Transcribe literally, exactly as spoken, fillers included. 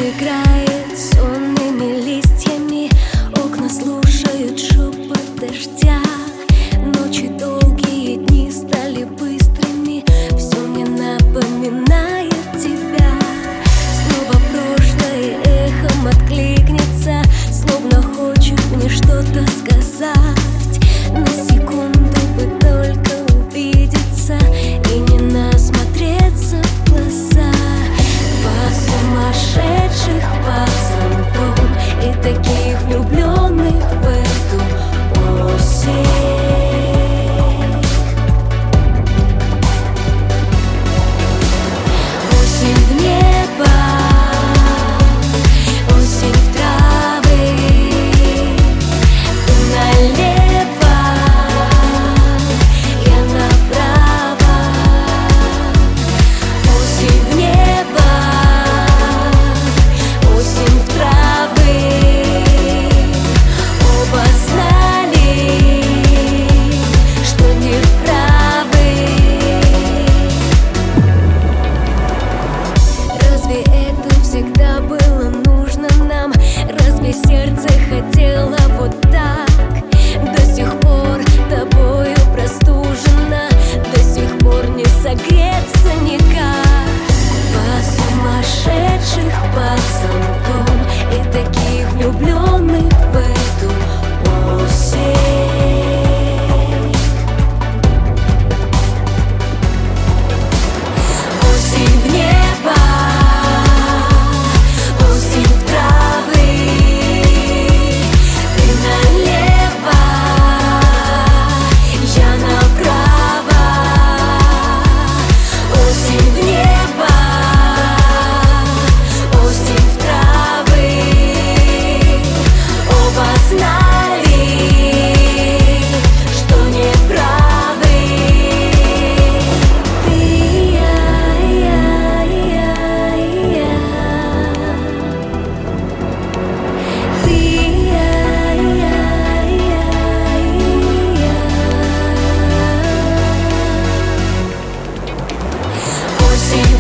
играет сонными листьями, окна слушают шепот дождя. Ночи долгие, дни стали быстрыми, все мне напоминает тебя. Снова прошлое эхом откликнется, словно хочет мне что-то сказать. На секунду бы только увидеться и не насмотреться в глаза. Два сумасшедших пацанков и таких влюбленных в эту осень. Осень в небо, осень в травы, ты налево, я направо. Осень в небо, осень в травы, оба знали, что неправы. Разве это всегда было нужно нам? Разве сердце хотело вот так? До сих пор тобою простужена, до сих пор не согреться никак. Два сумасшедших пацанков и таких влюбленных в эту осень. Осень в небо, осень в травы, ты налево, я направо. Осень в небо, осень в травы, оба знали, что неправы. Ты и я, и я, и я, и я. Ты и я, и я, и я, и я. Осень